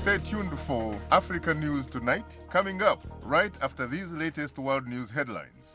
Stay tuned for Africa News Tonight, coming up right after these latest world news headlines.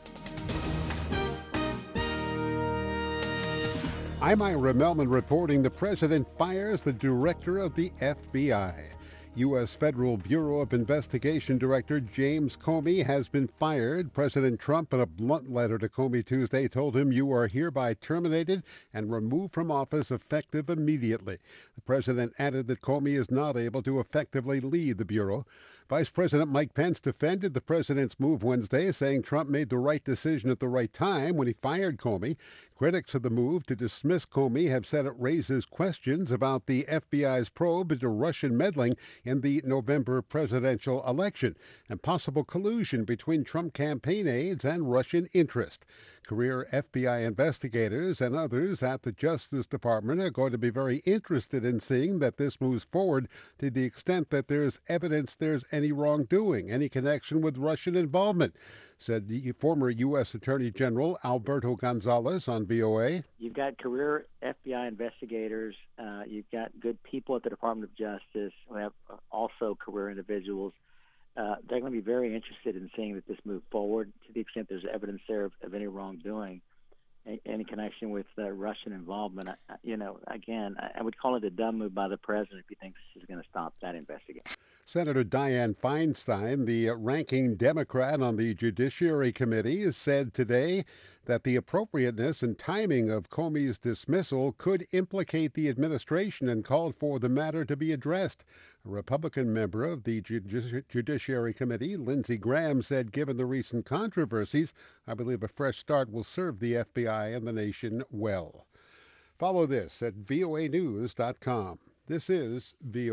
I'm Ira Melman reporting the president fires the director of the FBI. U.S. Federal Bureau of Investigation Director James Comey has been fired. President Trump, in a blunt letter to Comey Tuesday, told him, "You are hereby terminated and removed from office effective immediately." The president added that Comey is not able to effectively lead the Bureau. Vice President Mike Pence defended the president's move Wednesday, saying Trump made the right decision at the right time when he fired Comey. Critics of the move to dismiss Comey have said it raises questions about the FBI's probe into Russian meddling in the November presidential election and possible collusion between Trump campaign aides and Russian interest. Career FBI investigators and others at the Justice Department are going to be very interested in seeing that this moves forward to the extent that there's evidence there's any wrongdoing, any connection with Russian involvement, said the former U.S. Attorney General Alberto Gonzales on VOA. You've got career FBI investigators. You've got good people at the Department of Justice who have also career individuals. They're going to be very interested in seeing that this move forward to the extent there's evidence there of any wrongdoing, any connection with Russian involvement. Again, I would call it a dumb move by the president if he thinks this is going to stop that investigation. Senator Dianne Feinstein, the ranking Democrat on the Judiciary Committee, said today that the appropriateness and timing of Comey's dismissal could implicate the administration and called for the matter to be addressed. A Republican member of the Judiciary Committee, Lindsey Graham, said given the recent controversies, "I believe a fresh start will serve the FBI and the nation well." Follow this at voanews.com. This is VOA.